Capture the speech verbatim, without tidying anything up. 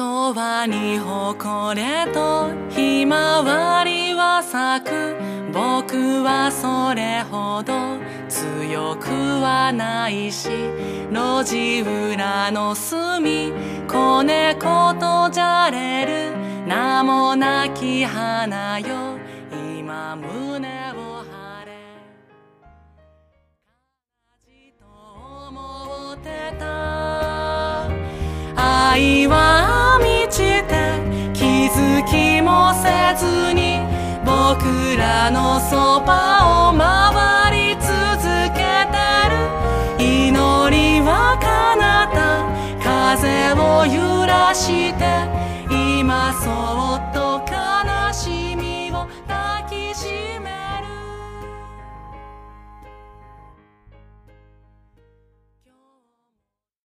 言葉に誇れとひまわりは咲く。僕はそれほど強くはないし、路地裏の隅子猫とじゃれる名もなき花よ、今胸を張れ。と思ってた愛は満ちて気づきもせずに、僕らのそばを回り続けてる。祈りは彼方風を揺らして今そう